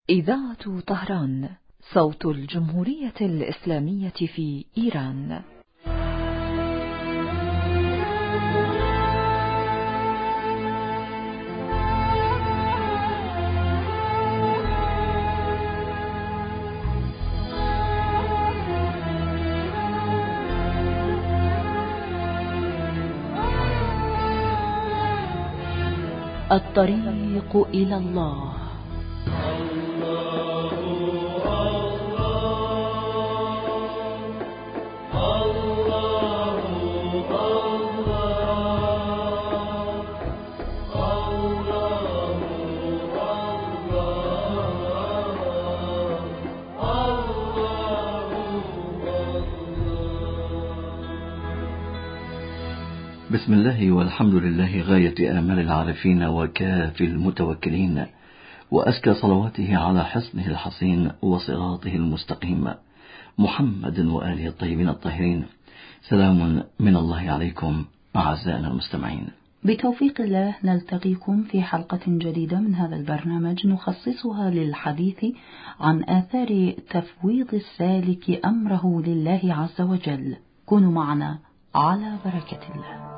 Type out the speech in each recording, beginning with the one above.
إذاعة طهران، صوت الجمهورية الإسلامية في إيران. الطريق إلى الله. بسم الله والحمد لله غاية آمال العارفين وكافي المتوكلين، وأزكى صلواته على حصنه الحصين وصراطه المستقيم محمد وآله الطيبين الطاهرين. سلام من الله عليكم أعزائنا المستمعين. بتوفيق الله نلتقيكم في حلقة جديدة من هذا البرنامج نخصصها للحديث عن آثار تفويض السالك أمره لله عز وجل. كونوا معنا على بركة الله.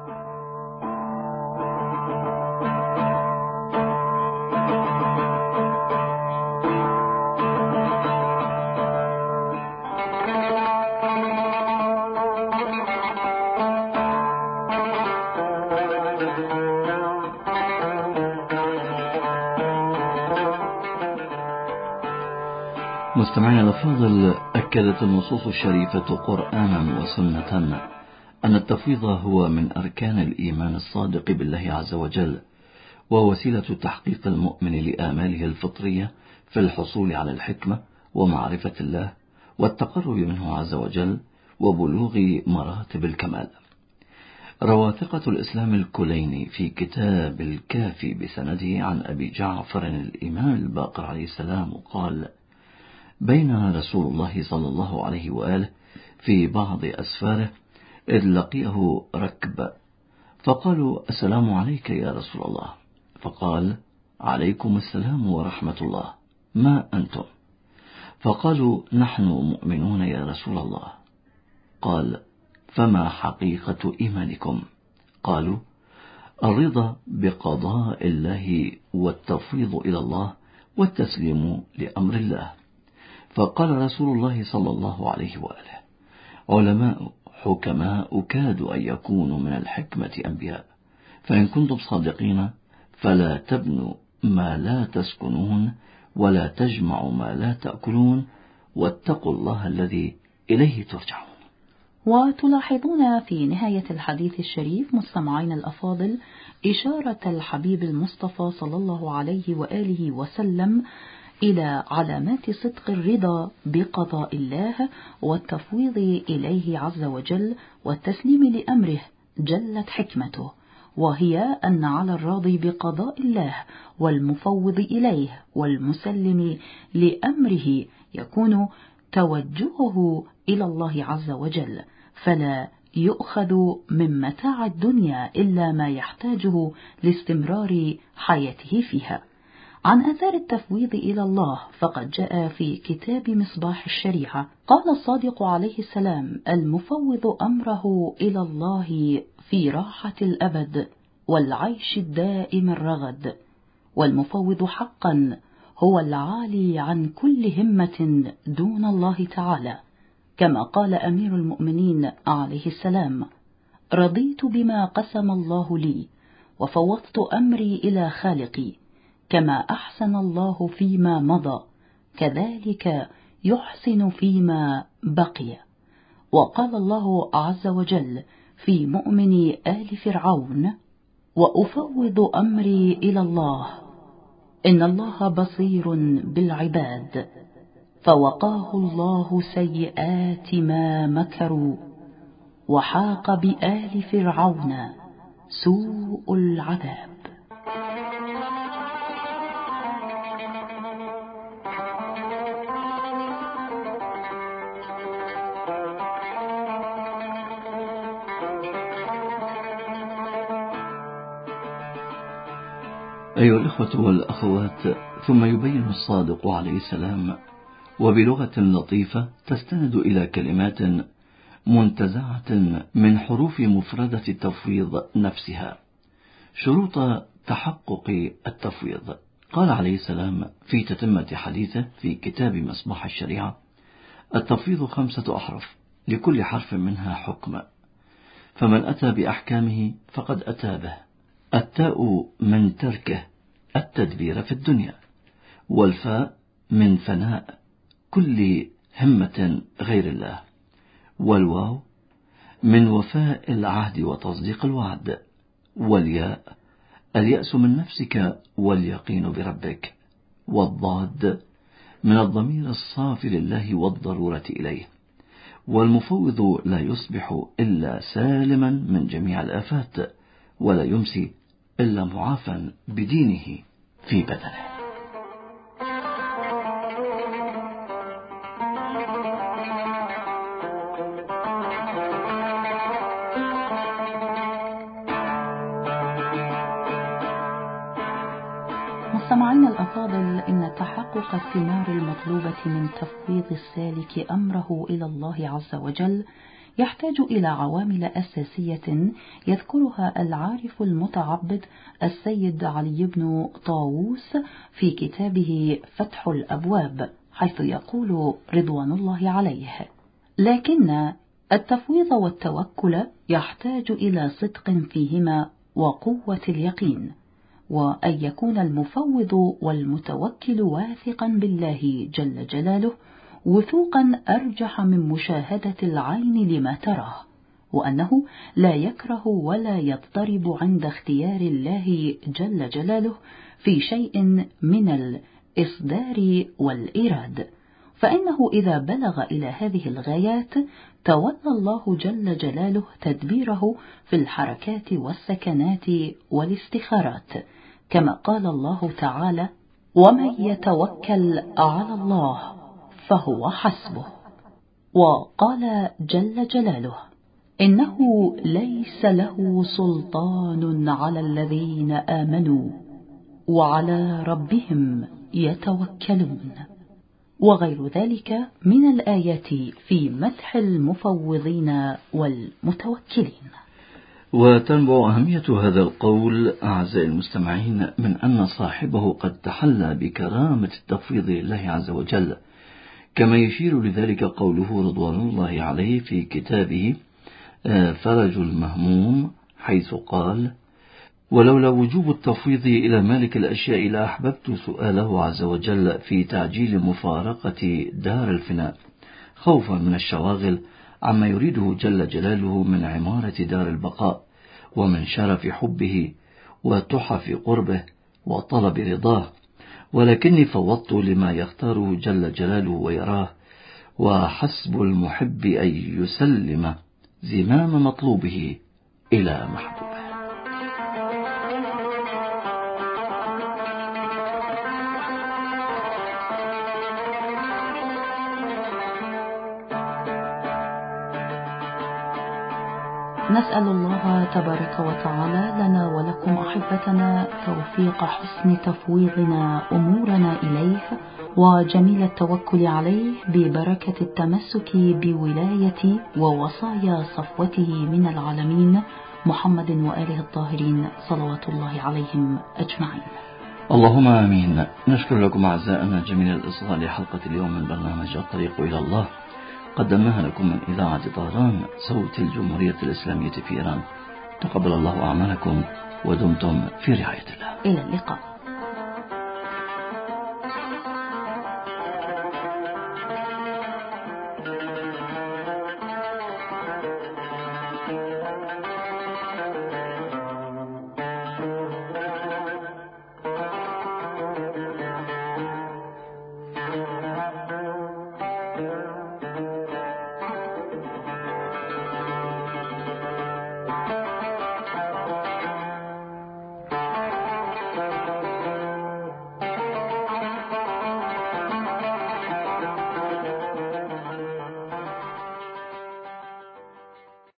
مستمعينا الأفاضل، أكدت النصوص الشريفة قرآنا وسنة أن التفويض هو من أركان الإيمان الصادق بالله عز وجل، ووسيلة تحقيق المؤمن لآماله الفطرية في الحصول على الحكمة ومعرفة الله والتقرب منه عز وجل وبلوغ مراتب الكمال. روى ثقة الإسلام الكليني في كتاب الكافي بسنده عن أبي جعفر الإمام الباقر عليه السلام قال: بين رسول الله صلى الله عليه وآله في بعض أسفاره إذ لقيه ركب، فقالوا: السلام عليك يا رسول الله. فقال: عليكم السلام ورحمة الله، ما أنتم؟ فقالوا: نحن مؤمنون يا رسول الله. قال: فما حقيقة إيمانكم؟ قالوا: الرضا بقضاء الله والتفويض إلى الله والتسليم لأمر الله. فقال رسول الله صلى الله عليه وآله: علماء حكماء كادوا أن يكونوا من الحكمة أنبياء، فإن كنتم صادقين فلا تبنوا ما لا تسكنون ولا تجمعوا ما لا تأكلون واتقوا الله الذي إليه ترجعون. وتلاحظون في نهاية الحديث الشريف مستمعين الأفاضل إشارة الحبيب المصطفى صلى الله عليه وآله وسلم إلى علامات صدق الرضا بقضاء الله والتفويض إليه عز وجل والتسليم لأمره جلت حكمته، وهي أن على الراضي بقضاء الله والمفوض إليه والمسلم لأمره يكون توجهه إلى الله عز وجل، فلا يؤخذ من متاع الدنيا إلا ما يحتاجه لاستمرار حياته فيها. عن آثار التفويض إلى الله فقد جاء في كتاب مصباح الشريعة قال الصادق عليه السلام: المفوض أمره إلى الله في راحة الأبد والعيش الدائم الرغد، والمفوض حقا هو العالي عن كل همة دون الله تعالى، كما قال أمير المؤمنين عليه السلام: رضيت بما قسم الله لي وفوضت أمري إلى خالقي، كما أحسن الله فيما مضى كذلك يحسن فيما بقي. وقال الله عز وجل في مؤمن آل فرعون: وأفوض أمري إلى الله إن الله بصير بالعباد. فوقاه الله سيئات ما مكروا وحاق بآل فرعون سوء العذاب. أيها الإخوة والأخوات، ثم يبين الصادق عليه السلام وبلغة لطيفة تستند إلى كلمات منتزعة من حروف مفردة التفويض نفسها شروط تحقق التفويض. قال عليه السلام في تتمة حديثه في كتاب مصباح الشريعة: التفويض 5 أحرف لكل حرف منها حكم، فمن أتى بأحكامه فقد أتى به. التاء من تركه التدبير في الدنيا، والفاء من فناء كل همة غير الله، والواو من وفاء العهد وتصديق الوعد، والياء اليأس من نفسك واليقين بربك، والضاد من الضمير الصافي لله والضرورة إليه. والمفوض لا يصبح إلا سالما من جميع الآفات، ولا يمسي إلا معافى بدينه في بدنه. مستمعينا الأفاضل، إن تحقق الثمار المطلوبة من تفويض السالك أمره إلى الله عز وجل يحتاج إلى عوامل أساسية يذكرها العارف المتعبد السيد علي بن طاووس في كتابه فتح الأبواب، حيث يقول رضوان الله عليه: لكن التفويض والتوكل يحتاج إلى صدق فيهما وقوة اليقين، وأن يكون المفوض والمتوكل واثقا بالله جل جلاله وثوقا أرجح من مشاهدة العين لما تراه، وأنه لا يكره ولا يضطرب عند اختيار الله جل جلاله في شيء من الإصدار والإراد، فإنه إذا بلغ إلى هذه الغايات تولى الله جل جلاله تدبيره في الحركات والسكنات والاستخارات، كما قال الله تعالى: ومن يتوكل على الله فهو حسبه. وقال جل جلاله: إنه ليس له سلطان على الذين آمنوا وعلى ربهم يتوكلون، وغير ذلك من الآيات في مدح المفوضين والمتوكلين. وتنبع أهمية هذا القول أعزائي المستمعين من أن صاحبه قد تحلى بكرامة التفويض لله عز وجل، كما يشير لذلك قوله رضوان الله عليه في كتابه فرج المهموم، حيث قال: ولولا وجوب التفويض إلى مالك الأشياء لأحببت سؤاله عز وجل في تعجيل مفارقة دار الفناء، خوفا من الشواغل عما يريده جل جلاله من عمارة دار البقاء، ومن شرف حبه وتحف قربه وطلب رضاه، ولكني فوضت لما يختاره جل جلاله ويراه، وحسب المحب أن يسلم زمام مطلوبه إلى محبوبه. نسأل الله تبارك وتعالى لنا ولكم أحبتنا توفيق حسن تفويضنا أمورنا إليه وجميل التوكل عليه ببركة التمسك بولاية ووصايا صفوته من العالمين محمد وآله الطاهرين صلوات الله عليهم أجمعين. اللهم آمين. نشكر لكم أعزائنا جميل الإصغاء لحلقة اليوم من برنامج الطريق إلى الله، قدمناها لكم من إذاعة طهران صوت الجمهورية الإسلامية في إيران. تقبل الله أعمالكم ودمتم في رعاية الله. إلى اللقاء.